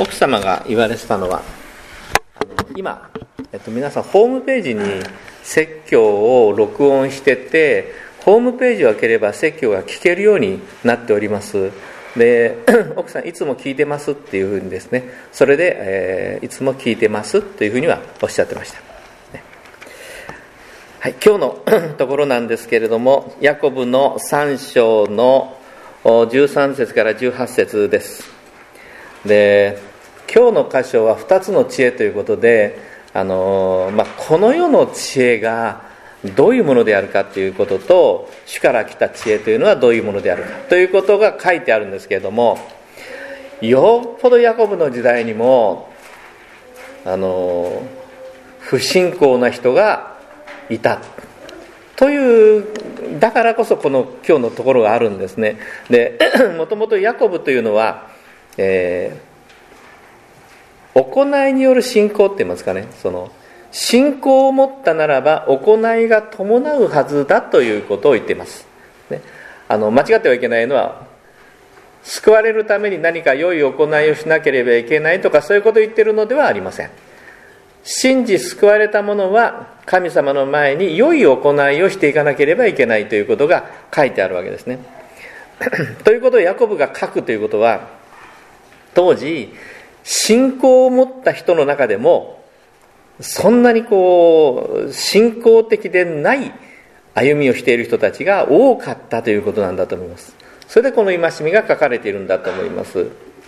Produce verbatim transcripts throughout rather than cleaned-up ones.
奥様が言われてたのは、あの今、えっと、皆さんホームページに説教を録音してて、ホームページを開ければ説教が聞けるようになっております。で、奥さんいつも聞いてますっていうふうにですね、それで、えー、いつも聞いてますというふうにはおっしゃってました、ね。はい、今日のところなんですけれども、ヤコブのさん章のじゅうさん節からじゅうはち節です。で、今日の箇所はふたつの知恵ということで、あのまあ、この世の知恵がどういうものであるかということと、主から来た知恵というのはどういうものであるかということが書いてあるんですけれども、よっぽどヤコブの時代にもあの不信仰な人がいたという、だからこそこの今日のところがあるんですね。で、もともとヤコブというのは、えー、行いによる信仰って言いますかね、その信仰を持ったならば行いが伴うはずだということを言っています、ね、あの間違ってはいけないのは、救われるために何か良い行いをしなければいけないとか、そういうことを言っているのではありません。信じ救われた者は神様の前に良い行いをしていかなければいけないということが書いてあるわけですね。ということをヤコブが書くということは、当時信仰を持った人の中でもそんなにこう信仰的でない歩みをしている人たちが多かったということなんだと思います。それでこの戒みが書かれているんだと思います。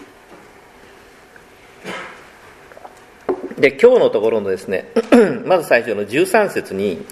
で、今日のところのですねまず最初のじゅうさん節に、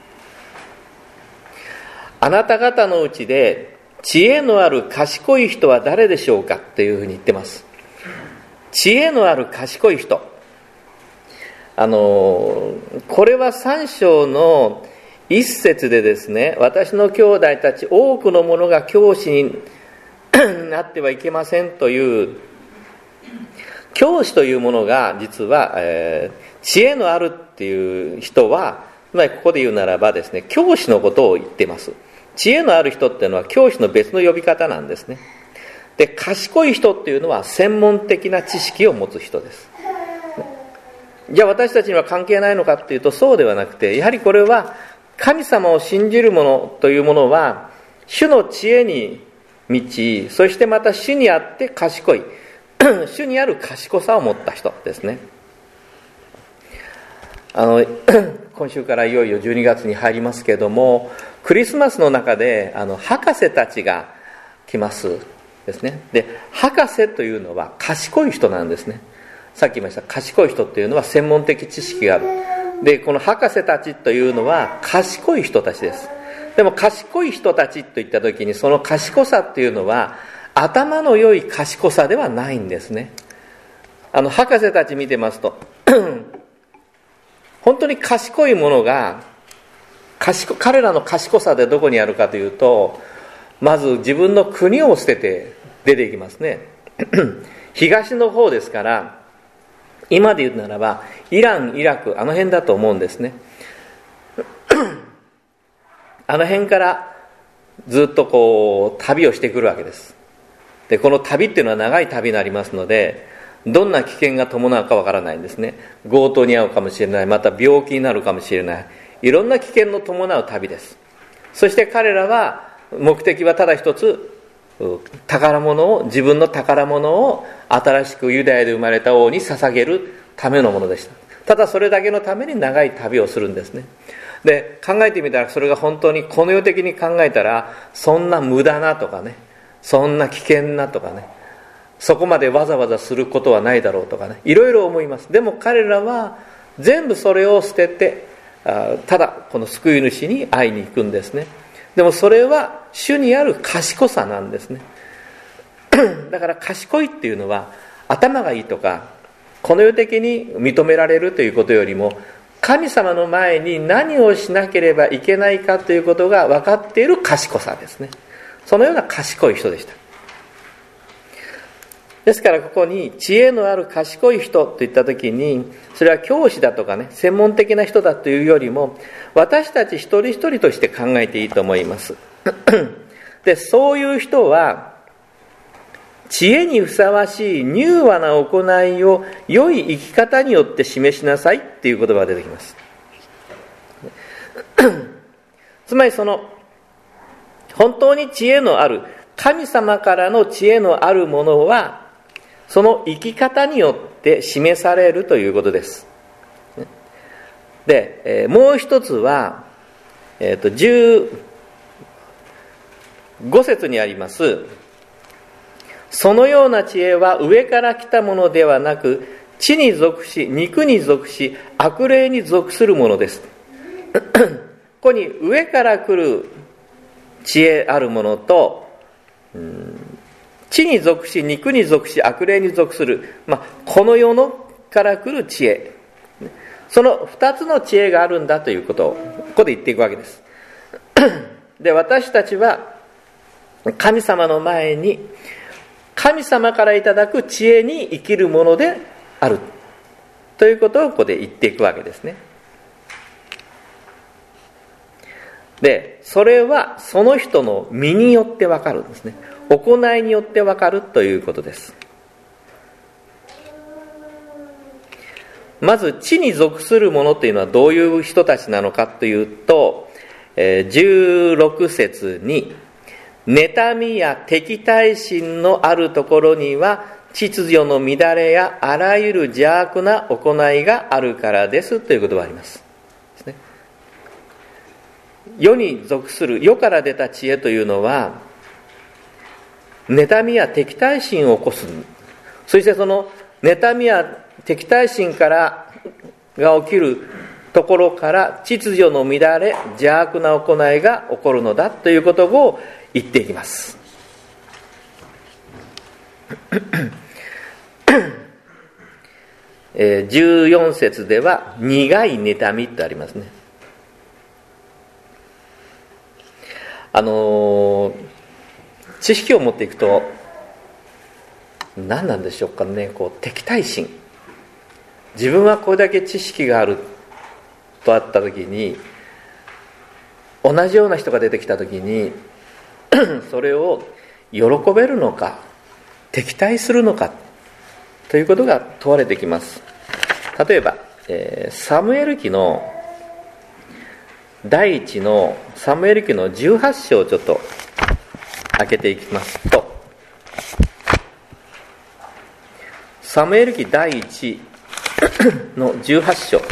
あなた方のうちで知恵のある賢い人は誰でしょうかというふうに言ってます。知恵のある賢い人、あのこれはさん章の一節でですね、私の兄弟たち多くの者が教師になってはいけませんという教師というものが実は、えー、知恵のあるっていう人は、つまりここで言うならばですね、教師のことを言っています。知恵のある人っていうのは教師の別の呼び方なんですね。で、賢い人っていうのは専門的な知識を持つ人です。じゃあ私たちには関係ないのかっていうと、そうではなくて、やはりこれは神様を信じる者というものは主の知恵に満ち、そしてまた主にあって賢い主にある賢さを持った人ですね。あの今週からいよいよじゅうにがつに入りますけれども、クリスマスの中であの博士たちが来ますですね。で、博士というのは賢い人なんですね。さっき言いました、賢い人っていうのは専門的知識がある。で、この博士たちというのは賢い人たちです。でも賢い人たちといった時に、その賢さっていうのは頭の良い賢さではないんですね。あの博士たち見てますと本当に賢いものが賢彼らの賢さでどこにあるかというと、まず自分の国を捨てて出ていきますね東の方ですから、今で言うならばイラン、イラク、あの辺だと思うんですねあの辺からずっとこう旅をしてくるわけです。で、この旅っていうのは長い旅になりますので、どんな危険が伴うかわからないんですね。強盗に遭うかもしれない、また病気になるかもしれない、いろんな危険の伴う旅です。そして彼らは目的はただ一つ、宝物を、自分の宝物を新しくユダヤで生まれた王に捧げるためのものでした。ただそれだけのために長い旅をするんですね。で、考えてみたら、それが本当にこの世的に考えたら、そんな無駄なとかね、そんな危険なとかね、そこまでわざわざすることはないだろうとかね、いろいろ思います。でも彼らは全部それを捨てて、あただこの救い主に会いに行くんですね。でもそれは主にある賢さなんですねだから賢いっていうのは頭がいいとかこの世的に認められるということよりも、神様の前に何をしなければいけないかということが分かっている賢さですね。そのような賢い人でした。ですからここに知恵のある賢い人といったときに、それは教師だとかね、専門的な人だというよりも、私たち一人一人として考えていいと思いますで、そういう人は知恵にふさわしい柔和な行いを良い生き方によって示しなさいっていう言葉が出てきます。つまりその本当に知恵のある神様からの知恵のあるものはその生き方によって示されるということです。で、えー、もう一つは、えーと、じゅうご節にありますそのような知恵は上から来たものではなく地に属し肉に属し悪霊に属するものです。ここに上から来る知恵あるものと、うん、地に属し肉に属し悪霊に属する、まあ、この世のから来る知恵、その二つの知恵があるんだということをここで言っていくわけです。で、私たちは神様の前に神様からいただく知恵に生きるものであるということをここで言っていくわけですね。で、それはその人の身によってわかるんですね。行いによってわかるということです。まず地に属するものというのはどういう人たちなのかというと、じゅうろく節に妬みや敵対心のあるところには秩序の乱れやあらゆる邪悪な行いがあるからですということがあります。ですね。世に属する世から出た知恵というのは妬みや敵対心を起こす。そしてその妬みや敵対心からが起きるところから秩序の乱れ邪悪な行いが起こるのだということを言っていきます。えー、じゅうよん節では苦い妬みってありますね。あのー、知識を持っていくと何なんでしょうかね、こう敵対心、自分はこれだけ知識があるとあった時に同じような人が出てきた時にそれを喜べるのか敵対するのかということが問われてきます。例えば、えー、サムエル記の第一のサムエル記のじゅうはち章をちょっと開けていきますと、サムエル記第一のじゅうはち章、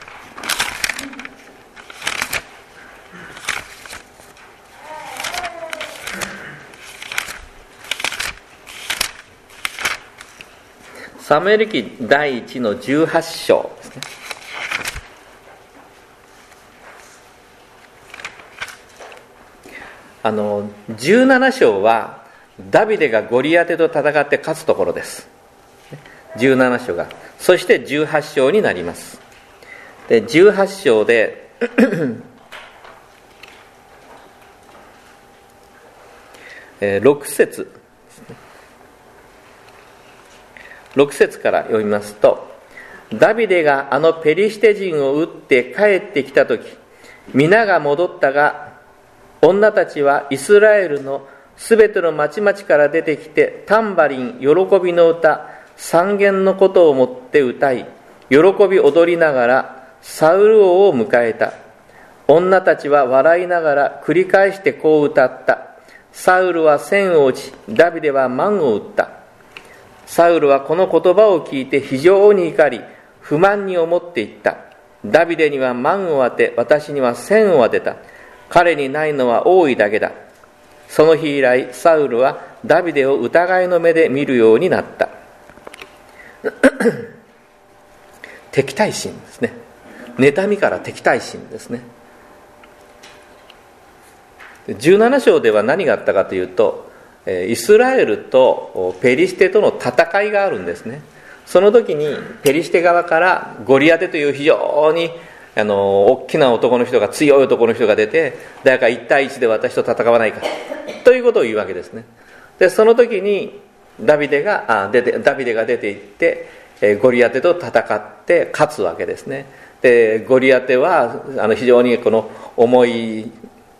サムエル記第一のじゅうはち章ですね。あのじゅうなな章はダビデがゴリアテと戦って勝つところです。じゅうなな章が、そしてじゅうはち章になります。でじゅうはち章でろく節ろく節から読みますと、ダビデがあのペリシテ人を撃って帰ってきたとき、皆が戻ったが、女たちはイスラエルのすべての町々から出てきて、タンバリン、喜びの歌、三弦のことをもって歌い、喜び踊りながらサウル王を迎えた。女たちは笑いながら繰り返してこう歌った。サウルは千を打ち、ダビデは万を打った。サウルはこの言葉を聞いて非常に怒り、不満に思っていった。ダビデには万を当て、私には千を当てた。彼にないのは多いだけだ。その日以来、サウルはダビデを疑いの目で見るようになった。敵対心ですね。妬みから敵対心ですね。じゅうなな章では何があったかというと、イスラエルとペリシテとの戦いがあるんですね。その時にペリシテ側からゴリアテという非常にあの大きな男の人が、強い男の人が出て、誰か一対一で私と戦わないかということを言うわけですね。でその時にダビデがあ出てダビデが出て行ってゴリアテと戦って勝つわけですね。でゴリアテはあの非常にこの重い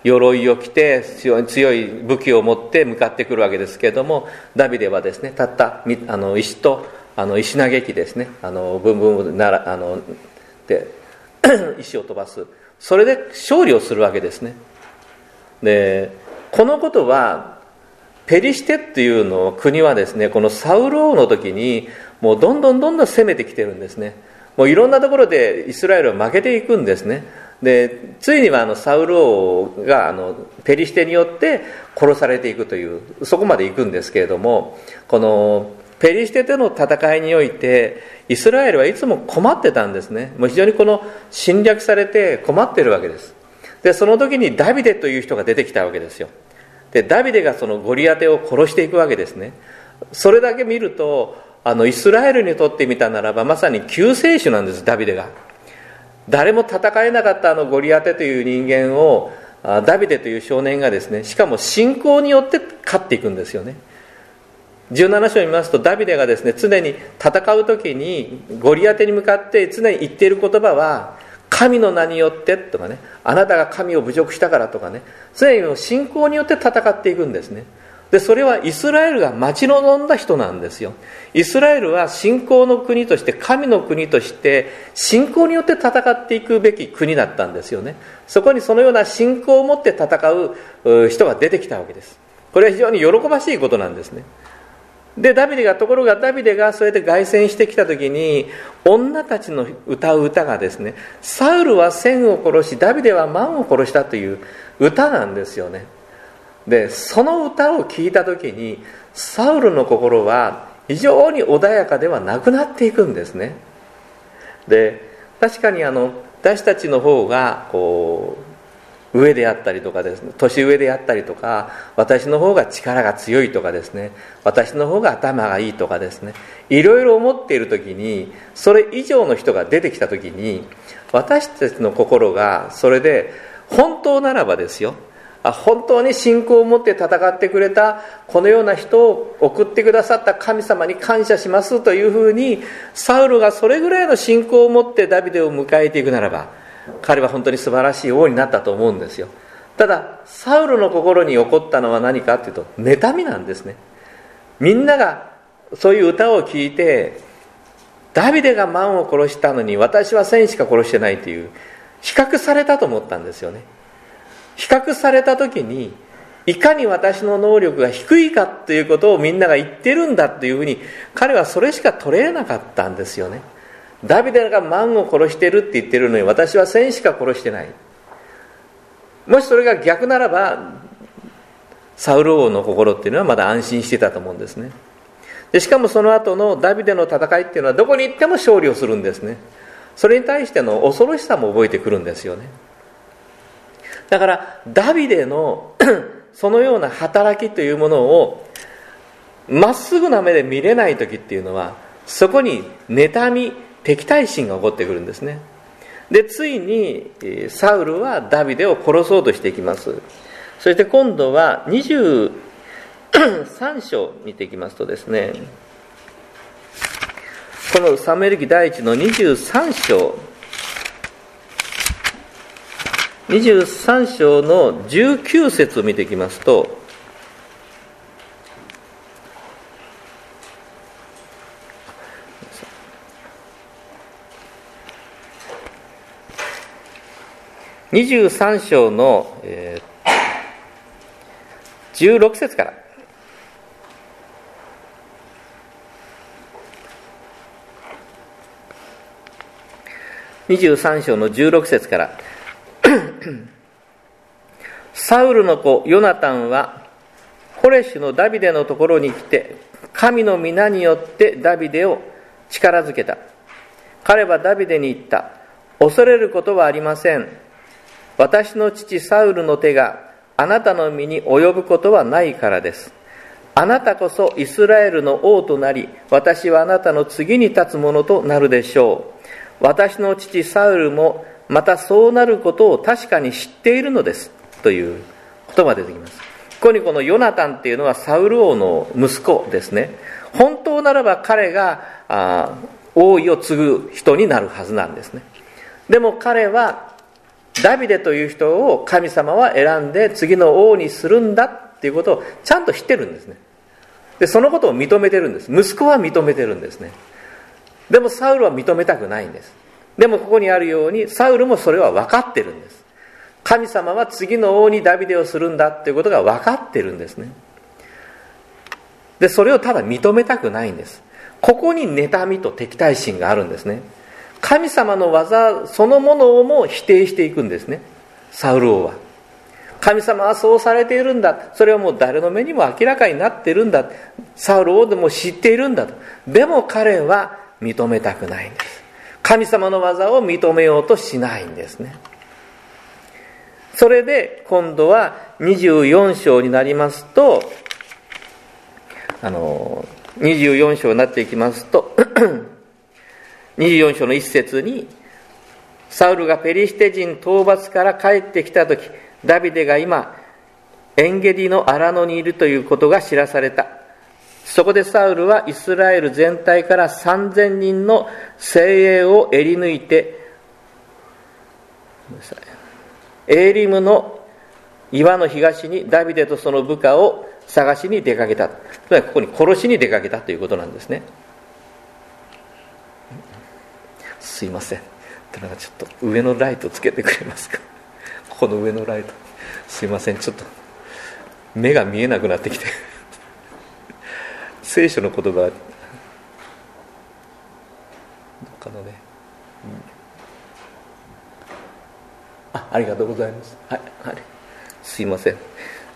鎧を着て強い強い武器を持って向かってくるわけですけれども、ダビデはですね、たったあの石とあの石投げ機ですね、あのブンブンならあので石を飛ばす、それで勝利をするわけですね。でこのことはペリシテっていうの国はですね、このサウル王の時にもうどんどんどんどん攻めてきてるんですね。もういろんなところでイスラエルは負けていくんですね。でついにはあのサウル王があのペリシテによって殺されていくという、そこまで行くんですけれども、このペリシテとの戦いにおいてイスラエルはいつも困ってたんですね。もう非常にこの侵略されて困ってるわけです。でその時にダビデという人が出てきたわけですよ。でダビデがそのゴリアテを殺していくわけですね。それだけ見るとあのイスラエルにとってみたならばまさに救世主なんです。ダビデが誰も戦えなかったあのゴリアテという人間をダビデという少年がですね、しかも信仰によって勝っていくんですよね。じゅうなな章を見ますと、ダビデがですね、常に戦う時にゴリアテに向かって常に言っている言葉は、神の名によってとかね、あなたが神を侮辱したからとかね、常に信仰によって戦っていくんですね。でそれはイスラエルが待ち望んだ人なんですよ。イスラエルは信仰の国として、神の国として信仰によって戦っていくべき国だったんですよね。そこにそのような信仰を持って戦う人が出てきたわけです。これは非常に喜ばしいことなんですね。でダビデがところがダビデがそれで凱旋してきた時に、女たちの歌う歌がですね、サウルは千を殺しダビデは万を殺したという歌なんですよね。でその歌を聞いた時にサウルの心は非常に穏やかではなくなっていくんですね。で確かにあの私たちの方がこう上であったりとかですね、年上であったりとか、私の方が力が強いとかですね、私の方が頭がいいとかですね、いろいろ思っている時に、それ以上の人が出てきた時に、私たちの心がそれで本当ならばですよ、本当に信仰を持って戦ってくれたこのような人を送ってくださった神様に感謝しますというふうに、サウルがそれぐらいの信仰を持ってダビデを迎えていくならば、彼は本当に素晴らしい王になったと思うんですよ。ただサウルの心に起こったのは何かというと、妬みなんですね。みんながそういう歌を聴いて、ダビデが万を殺したのに私は千しか殺してないという、比較されたと思ったんですよね。比較された時に、いかに私の能力が低いかということをみんなが言ってるんだというふうに、彼はそれしか取れなかったんですよね。ダビデが万を殺してるって言ってるのに、私は千しか殺してない。もしそれが逆ならば、サウル王の心っていうのはまだ安心してたと思うんですね。でしかもその後のダビデの戦いっていうのはどこに行っても勝利をするんですね。それに対しての恐ろしさも覚えてくるんですよね。だからダビデのそのような働きというものをまっすぐな目で見れない時っていうのは、そこに妬み、敵対心が起こってくるんですね。でついにサウルはダビデを殺そうとしていきます。そして今度はにじゅうさん章見ていきますとですね、このサムエル記第一のにじゅうさん章、にじゅうさん章のじゅうきゅう節を見ていきますと、にじゅうさん章の、えー、じゅうろく節からにじゅうさん章のじゅうろく節からサウルの子ヨナタンはホレシュのダビデのところに来て、神の皆によってダビデを力づけた。彼はダビデに言った。恐れることはありません。私の父サウルの手があなたの身に及ぶことはないからです。あなたこそイスラエルの王となり、私はあなたの次に立つものとなるでしょう。私の父サウルもまたそうなることを確かに知っているのですという言葉が出てきます。ここにこのヨナタンっていうのはサウル王の息子ですね。本当ならば彼があ王位を継ぐ人になるはずなんですね。でも彼はダビデという人を神様は選んで次の王にするんだっていうことをちゃんと知ってるんですね。でそのことを認めてるんです。息子は認めてるんですね。でもサウルは認めたくないんです。でもここにあるようにサウルもそれは分かってるんです。神様は次の王にダビデをするんだっていうことが分かってるんですね。でそれをただ認めたくないんです。ここに妬みと敵対心があるんですね。神様の技そのものをも否定していくんですね、サウル王は。神様はそうされているんだ、それはもう誰の目にも明らかになっているんだ、サウル王でも知っているんだと。でも彼は認めたくないんです。神様の技を認めようとしないんですね。それで今度はにじゅうよん章になりますと、あのにじゅうよん章になっていきますとにじゅうよん章の一節に、サウルがペリシテ人討伐から帰ってきたとき、ダビデが今エンゲディの荒野にいるということが知らされた。そこでサウルはイスラエル全体からさんぜんにんの精鋭をえり抜いて、エーリムの岩の東にダビデとその部下を探しに出かけた。つまりここに殺しに出かけたということなんですね。すいません、なんかちょっと上のライトつけてくれますか。ここの上のライト、すいません、ちょっと目が見えなくなってきて聖書の言葉どっかのね、うん、あ、ありがとうございます。はい、はい、すいません、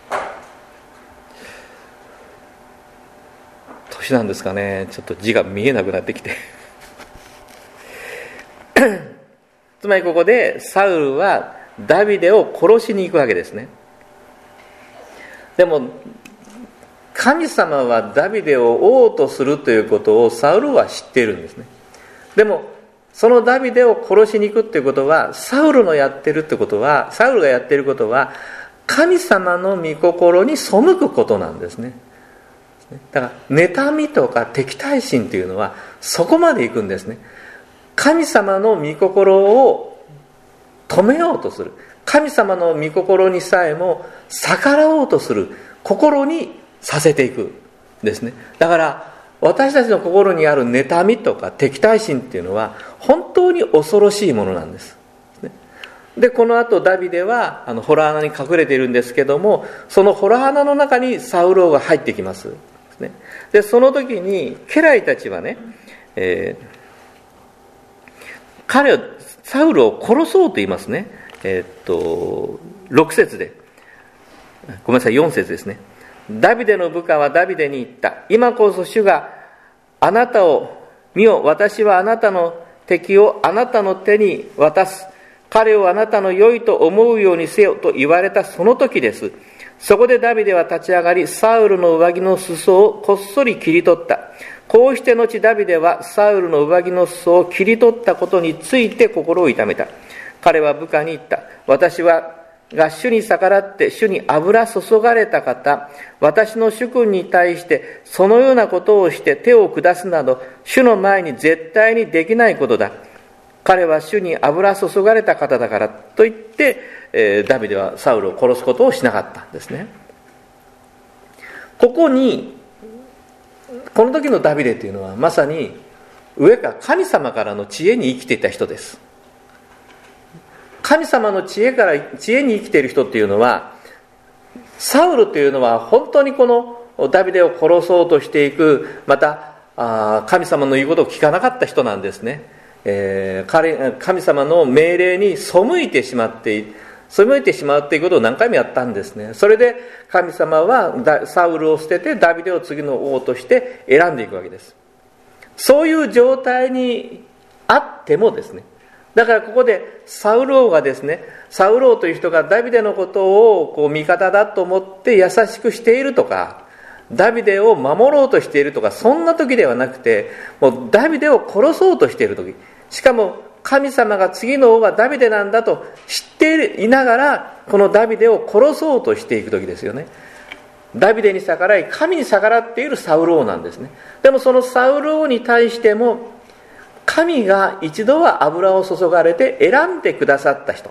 年なんですかね、ちょっと字が見えなくなってきてつまりここでサウルはダビデを殺しに行くわけですね。でも神様はダビデを王とするということをサウルは知っているんですね。でもそのダビデを殺しに行くということは、サウルのやってるってことは、サウルがやっていることは神様の御心に背くことなんですね。だから妬みとか敵対心というのはそこまで行くんですね。神様の御心を止めようとする、神様の御心にさえも逆らおうとする心にさせていくんですね。だから私たちの心にある妬みとか敵対心っていうのは本当に恐ろしいものなんです。でこの後ダビデはあの洞穴に隠れているんですけども、その洞穴の中にサウル王が入ってきます。でその時に家来たちはね、えー彼をサウルを殺そうと言いますね。えー、っとろく節で、ごめんなさい、よん節ですね。ダビデの部下はダビデに言った。今こそ主があなたを見よ、私はあなたの敵をあなたの手に渡す。彼をあなたの良いと思うようにせよと言われたその時です。そこでダビデは立ち上がり、サウルの上着の裾をこっそり切り取った。こうして後ダビデはサウルの上着の裾を切り取ったことについて心を痛めた。彼は部下に言った。私はが主に逆らって主に油注がれた方、私の主君に対してそのようなことをして手を下すなど主の前に絶対にできないことだ。彼は主に油注がれた方だからと言って、えー、ダビデはサウルを殺すことをしなかったんですね。ここにこの時のダビデというのはまさに上から神様からの知恵に生きていた人です。神様の知恵から知恵に生きている人っていうのは、サウルというのは本当にこのダビデを殺そうとしていく、またあ神様の言うことを聞かなかった人なんですね。えー、彼神様の命令に背いてしまって背いてしまうということを何回もやったんですね。それで神様はサウルを捨ててダビデを次の王として選んでいくわけです。そういう状態にあってもですね、だからここでサウル王がですね、サウル王という人がダビデのことをこう味方だと思って優しくしているとか、ダビデを守ろうとしているとか、そんな時ではなくて、もうダビデを殺そうとしている時、しかも神様が次の王はダビデなんだと知っていながら、このダビデを殺そうとしていく時ですよね。ダビデに逆らい神に逆らっているサウル王なんですね。でもそのサウル王に対しても神が一度は油を注がれて選んでくださった人、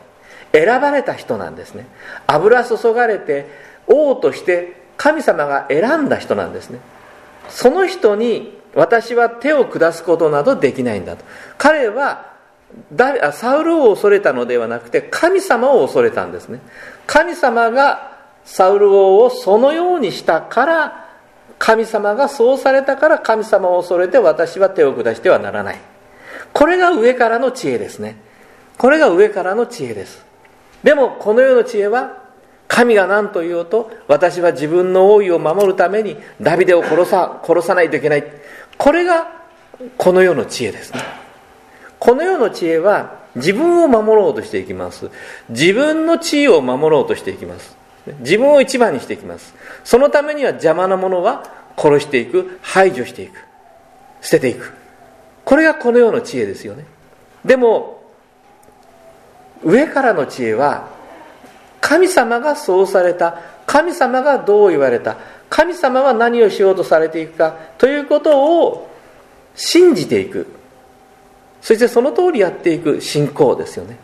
選ばれた人なんですね。油注がれて王として神様が選んだ人なんですね。その人に私は手を下すことなどできないんだと。彼はサウルを恐れたのではなくて神様を恐れたんですね。神様がサウル王をそのようにしたから、神様がそうされたから神様を恐れて私は手を下してはならない。これが上からの知恵ですね。これが上からの知恵です。でもこの世の知恵は、神が何と言おうと私は自分の王位を守るためにダビデを殺さ、殺さないといけない。これがこの世の知恵ですね。この世の知恵は自分を守ろうとしていきます。自分の地位を守ろうとしていきます。自分を一番にしていきます。そのためには邪魔なものは殺していく、排除していく、捨てていく。これがこの世の知恵ですよね。でも上からの知恵は、神様がそうされた、神様がどう言われた、神様は何をしようとされていくかということを信じていく、そしてその通りやっていく信仰ですよね。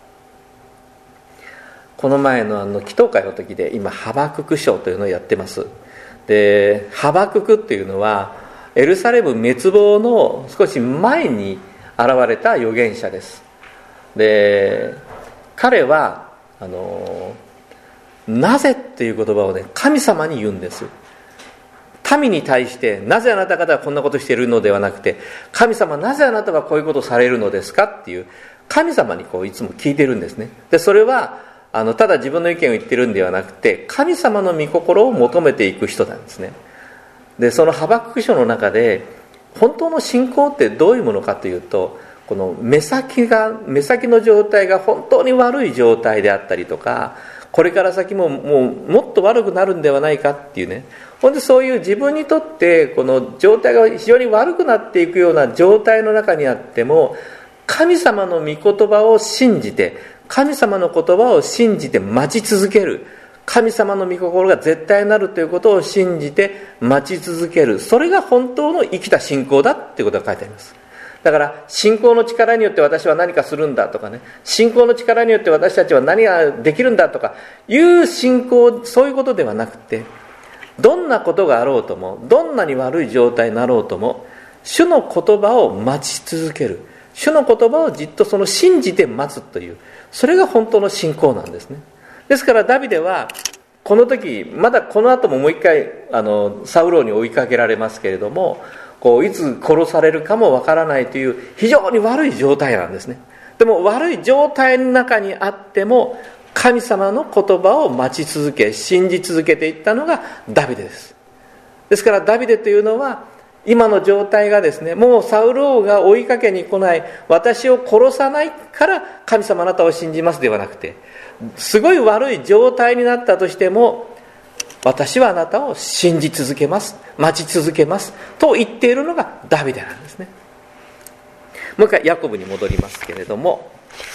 この前のあの祈祷会の時で今ハバクク書というのをやってます。でハバククっていうのはエルサレム滅亡の少し前に現れた預言者です。で彼はあのなぜっていう言葉をね、神様に言うんです。民に対してなぜあなた方はこんなことしているのではなくて、神様なぜあなたはこういうことをされるのですかっていう、神様にこういつも聞いてるんですね。でそれはあのただ自分の意見を言ってるんではなくて、神様の御心を求めていく人なんですね。でそのハバクク書の中で本当の信仰ってどういうものかというと、この目先が目先の状態が本当に悪い状態であったりとか、これから先ももうもっと悪くなるんではないかっていうね、ほんでそういう自分にとってこの状態が非常に悪くなっていくような状態の中にあっても、神様の御言葉を信じて、神様の言葉を信じて待ち続ける、神様の御心が絶対になるということを信じて待ち続ける、それが本当の生きた信仰だっていうことが書いてあります。だから信仰の力によって私は何かするんだとかね、信仰の力によって私たちは何ができるんだとかいう信仰、そういうことではなくて、どんなことがあろうとも、どんなに悪い状態になろうとも、主の言葉を待ち続ける、主の言葉をじっとその信じて待つという、それが本当の信仰なんですね。ですからダビデはこの時、まだこの後ももう一回あのサウロに追いかけられますけれども、こういつ殺されるかもわからないという非常に悪い状態なんですね。でも悪い状態の中にあっても神様の言葉を待ち続け、信じ続けていったのがダビデです。ですからダビデというのは今の状態がですね、もうサウル王が追いかけに来ない、私を殺さないから神様あなたを信じますではなくて、すごい悪い状態になったとしても私はあなたを信じ続けます、待ち続けますと言っているのがダビデなんですね。もう一回ヤコブに戻りますけれども、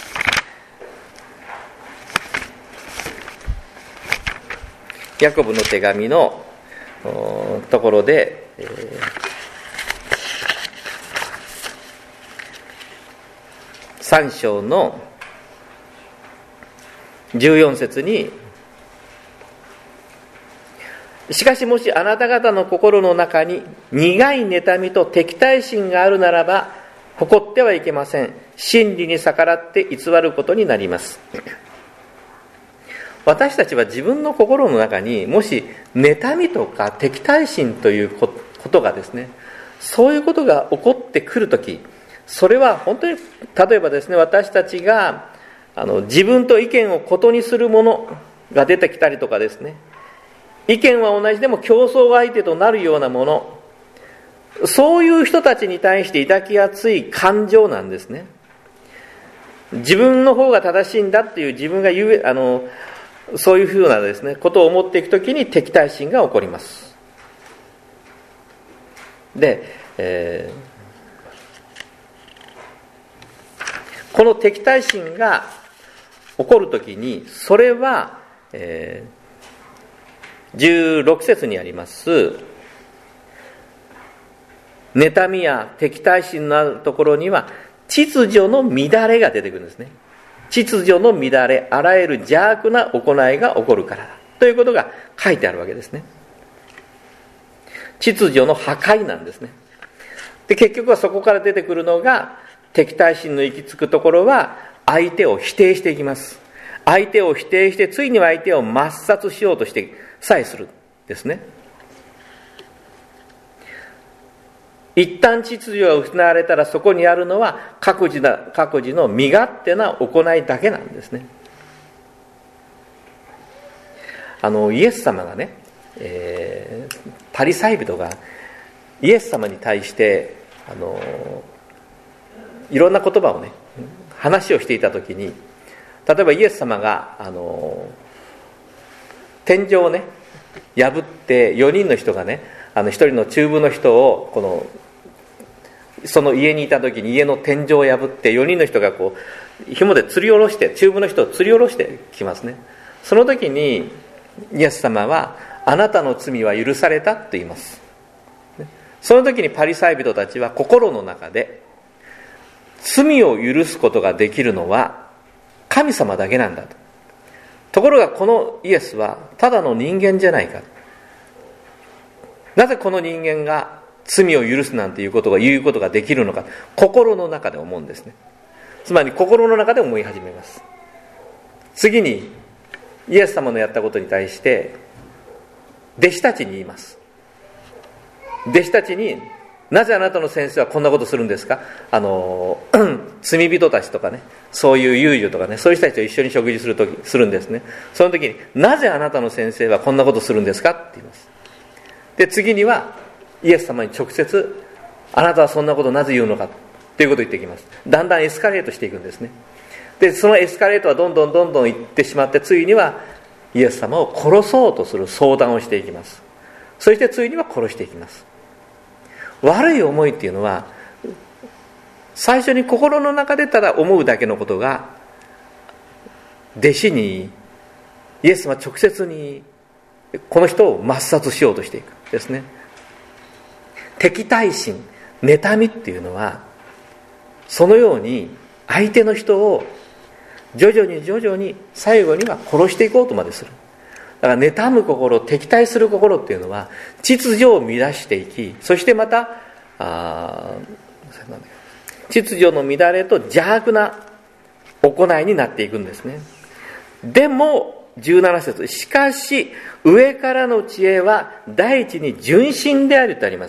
ヤコブの手紙のところで、えー、さん章のじゅうよん節に、しかしもしあなた方の心の中に苦い妬みと敵対心があるならば誇ってはいけません。真理に逆らって偽ることになります。私たちは自分の心の中にもし妬みとか敵対心ということがですね、そういうことが起こってくるとき、それは本当に例えばですね、私たちがあの自分と意見を異にするものが出てきたりとかですね、意見は同じでも競争相手となるようなもの、そういう人たちに対して抱きやすい感情なんですね。自分の方が正しいんだっていう自分が言うあのそういうふうなですねことを思っていくときに敵対心が起こります。で、えー、この敵対心が起こるときに、それは、えーじゅうろく節にあります妬みや敵対心のあるところには秩序の乱れが出てくるんですね。 秩序の乱れ、あらゆる邪悪な行いが起こるからだということが書いてあるわけですね。秩序の破壊なんですね。で、結局はそこから出てくるのが、敵対心の行き着くところは相手を否定していきます。相手を否定して、ついには相手を抹殺しようとしてさえするですね。一旦秩序が失われたら、そこにあるのは各自な各自の身勝手な行いだけなんですね。あのイエス様がね、えー、パリサイ人がイエス様に対してあのいろんな言葉をね話をしていたときに、例えばイエス様があの天井をね破ってよにんの人がね、あの一人の中部の人をこのその家にいた時に家の天井を破ってよにんの人がこう紐で吊り下ろして、中部の人を吊り下ろしてきますね。その時にイエス様はあなたの罪は許されたと言います。その時にパリサイ人たちは心の中で、罪を許すことができるのは神様だけなんだと。ところがこのイエスはただの人間じゃないか。なぜこの人間が罪を許すなんていうことが言うことができるのか、心の中で思うんですね。つまり心の中で思い始めます。次にイエス様のやったことに対して弟子たちに言います。弟子たちに、なぜあなたの先生はこんなことするんですか。あの罪人たちとかね、そういう遊女とかね、そういう人たちと一緒に食事するときするんですね。その時に、なぜあなたの先生はこんなことするんですかって言います。で、次にはイエス様に直接、あなたはそんなことをなぜ言うのかということを言ってきます。だんだんエスカレートしていくんですね。で、そのエスカレートはどんどんどんどんいってしまって、ついにはイエス様を殺そうとする相談をしていきます。そしてついには殺していきます。悪い思いっていうのは、最初に心の中でただ思うだけのことが、弟子にイエス様直接にこの人を抹殺しようとしていくですね。敵対心、妬みっていうのは、そのように相手の人を徐々に徐々に最後には殺していこうとまでする。だから妬む心、敵対する心っていうのは秩序を乱していき、そしてまたあ秩序の乱れと邪悪な行いになっていくんですね。でもじゅうなな節、しかし上からの知恵は第一に純真であるとあります。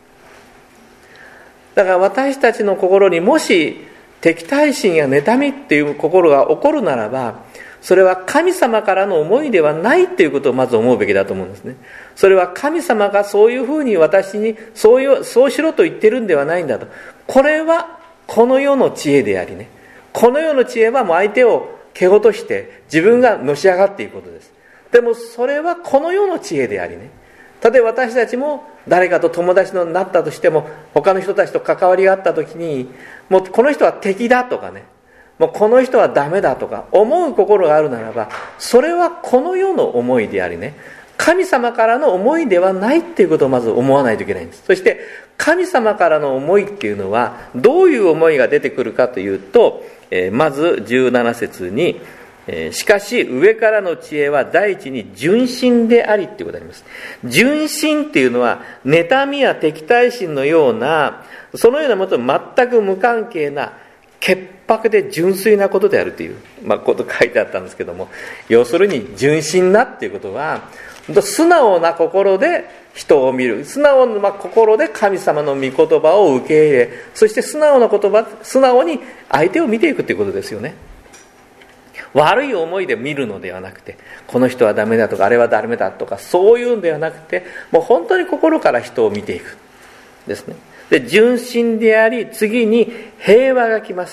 だから私たちの心にもし敵対心や妬みっていう心が起こるならば、それは神様からの思いではないということをまず思うべきだと思うんですね。それは神様がそういうふうに私にそういうそうしろと言ってるんではないんだと。これはこの世の知恵でありね、この世の知恵はもう相手を蹴落として自分がのし上がっていくことです。でもそれはこの世の知恵でありね、例えば私たちも誰かと友達になったとしても、他の人たちと関わりがあった時に、もうこの人は敵だとかね、もうこの人はダメだとか思う心があるならば、それはこの世の思いでありね、神様からの思いではないっていうことをまず思わないといけないんです。そして神様からの思いっていうのはどういう思いが出てくるかというと、えー、まずじゅうなな節に、えー、しかし上からの知恵は第一に純真でありっていうことがあります。純真っていうのは妬みや敵対心のようなそのようなものと全く無関係な潔白で純粋なことであるという、まあ、こと書いてあったんですけども、要するに純真なっていうことは素直な心で人を見る、素直な心で神様の御言葉を受け入れ、そして素直な言葉、素直に相手を見ていくということですよね。悪い思いで見るのではなくて、この人はダメだとかあれはダメだとかそういうんではなくて、もう本当に心から人を見ていくですね。で、純真であり、次に平和が来ます。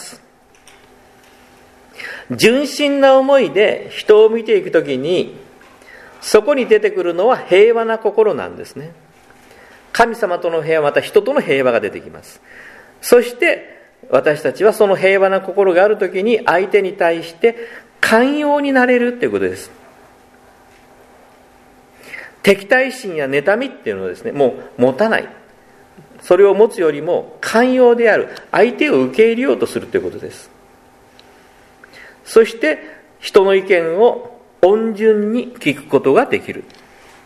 純真な思いで人を見ていくときに、そこに出てくるのは平和な心なんですね。神様との平和、また人との平和が出てきます。そして私たちはその平和な心があるときに相手に対して寛容になれるということです。敵対心や妬みっていうのはですね、もう持たない。それを持つよりも寛容である、相手を受け入れようとするということです。 そして人の意見を温順に聞くことができる。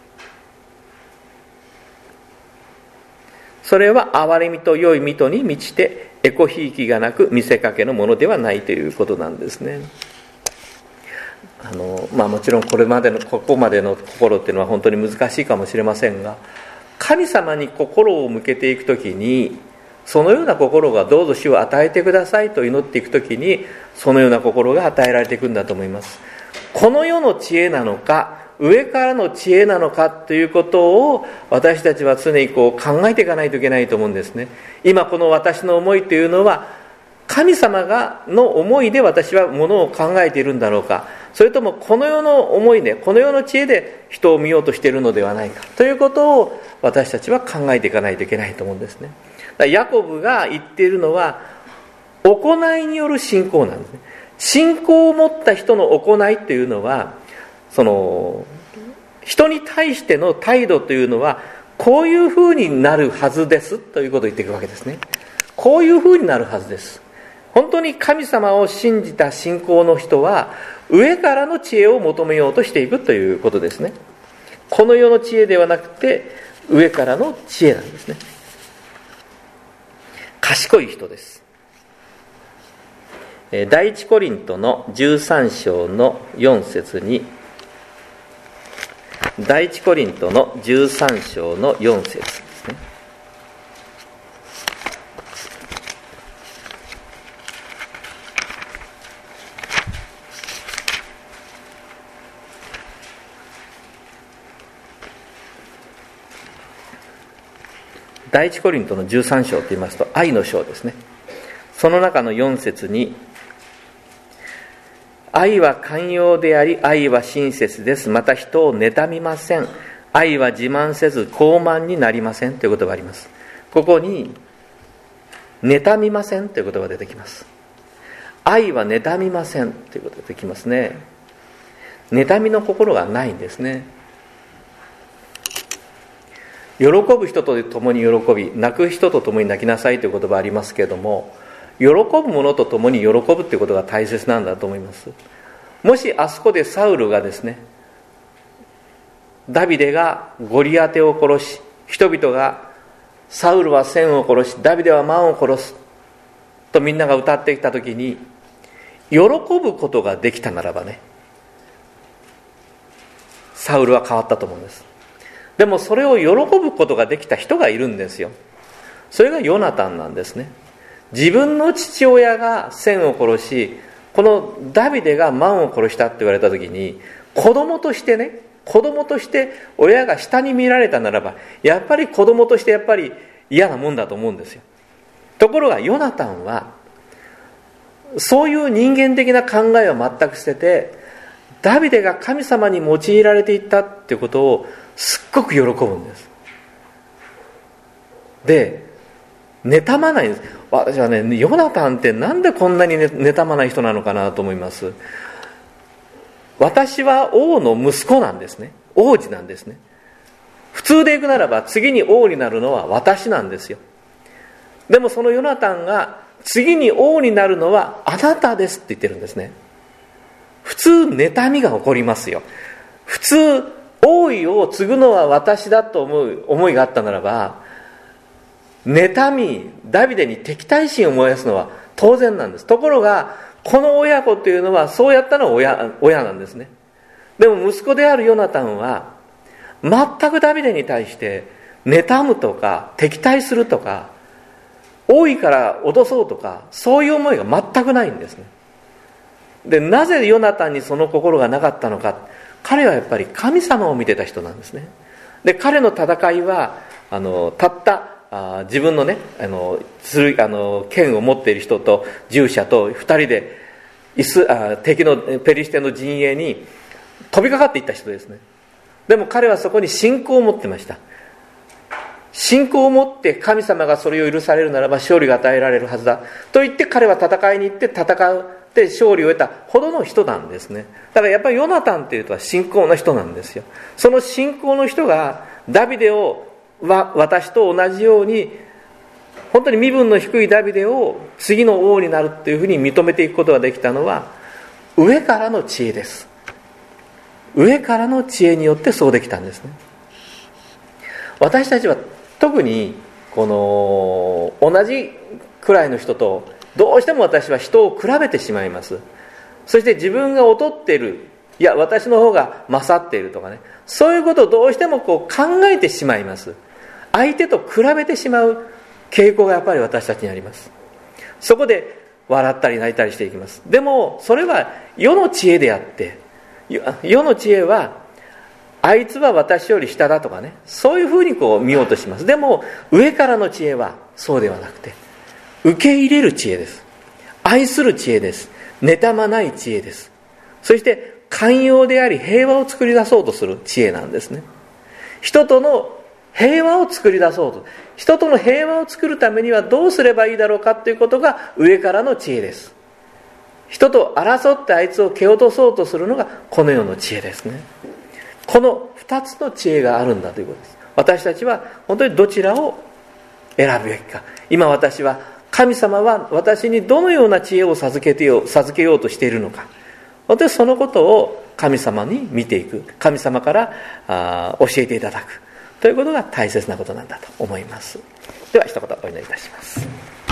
それは憐れみと良い見とに満ちて、エコひいきがなく見せかけのものではないということなんですね。あのまあ、もちろんこれまでのここまでの心っていうのは本当に難しいかもしれませんが、神様に心を向けていくときに、そのような心がどうぞ主を与えてくださいと祈っていくときに、そのような心が与えられていくんだと思います。この世の知恵なのか、上からの知恵なのかということを私たちは常にこう考えていかないといけないと思うんですね。今この私の思いというのは神様がの思いで私はものを考えているんだろうか、それともこの世の思いで、この世の知恵で人を見ようとしているのではないかということを私たちは考えていかないといけないと思うんですね。だからヤコブが言っているのは行いによる信仰なんですね。信仰を持った人の行いというのは、その人に対しての態度というのはこういうふうになるはずですということを言っていくわけですね。こういうふうになるはずです。本当に神様を信じた信仰の人は上からの知恵を求めようとしていくということですね。この世の知恵ではなくて上からの知恵なんですね。賢い人です。第一コリントのじゅうさん章のよん節に、第一コリントのじゅうさん章のよん節ですね。第一コリントのじゅうさん章と言いますと愛の章ですね。その中のよん節に、愛は寛容であり、愛は親切です。また人を妬みません。愛は自慢せず傲慢になりませんという言葉があります。ここに妬みませんという言葉が出てきます。愛は妬みませんということが出てきますね。妬みの心がないんですね。喜ぶ人と共に喜び、泣く人と共に泣きなさいという言葉がありますけれども、喜ぶ者と共に喜ぶということが大切なんだと思います。もしあそこでサウルがですね、ダビデがゴリアテを殺し、人々がサウルは千を殺し、ダビデは万を殺すとみんなが歌ってきたときに、喜ぶことができたならばね、サウルは変わったと思うんです。でもそれを喜ぶことができた人がいるんですよ。それがヨナタンなんですね。自分の父親が千を殺し、このダビデが万を殺したって言われた時に、子供としてね、子供として親が下に見られたならば、やっぱり子供としてやっぱり嫌なもんだと思うんですよ。ところがヨナタンはそういう人間的な考えを全く捨てて、ダビデが神様に用いられていったっていうことをすっごく喜ぶんです。で、妬まないんです。私はね、ヨナタンってなんでこんなに妬まない人なのかなと思います。私は王の息子なんですね。王子なんですね。普通でいくならば次に王になるのは私なんですよ。でもそのヨナタンが次に王になるのはあなたですって言ってるんですね。普通妬みが起こりますよ。普通王位を継ぐのは私だと思う思いがあったならば、妬み、ダビデに敵対心を燃やすのは当然なんです。ところがこの親子というのはそうやったのは 親, 親なんですね。でも息子であるヨナタンは全くダビデに対して妬むとか敵対するとか、王位から脅そうとか、そういう思いが全くないんですね。で、なぜヨナタンにその心がなかったのか。彼はやっぱり神様を見てた人なんですね。で、彼の戦いはあのたったあ自分のね、あのあの剣を持っている人と従者と二人でイスあ敵のペリシテの陣営に飛びかかっていった人ですね。でも彼はそこに信仰を持ってました。信仰を持って神様がそれを許されるならば勝利が与えられるはずだと言って、彼は戦いに行って戦って勝利を得たほどの人なんですね。だからやっぱりヨナタンっていうとは信仰の人なんですよ。その信仰の人がダビデをは私と同じように本当に身分の低いダビデを次の王になるというふうに認めていくことができたのは、 上からの知恵です。上からの知恵によってそうできたんですね。私たちは特にこの同じくらいの人とどうしても私は人を比べてしまいます。そして自分が劣っている、いや私の方が勝っているとかね、そういうことをどうしてもこう考えてしまいます。相手と比べてしまう傾向がやっぱり私たちにあります。そこで笑ったり泣いたりしていきます。でもそれは世の知恵であって、世の知恵はあいつは私より下だとかね、そういうふうにこう見ようとします。でも上からの知恵はそうではなくて、受け入れる知恵です。愛する知恵です。妬まない知恵です。そして寛容であり平和を作り出そうとする知恵なんですね。人との平和を作り出そうと、人との平和を作るためにはどうすればいいだろうかということが上からの知恵です。人と争ってあいつを蹴落とそうとするのがこの世の知恵ですね。この二つの知恵があるんだということです。私たちは本当にどちらを選ぶべきか。今私は神様は私にどのような知恵を授けてよう、授けようとしているのか。本当にそのことを神様に見ていく。神様からあ教えていただく。ということが大切なことなんだと思います。では一言お祈りいたします。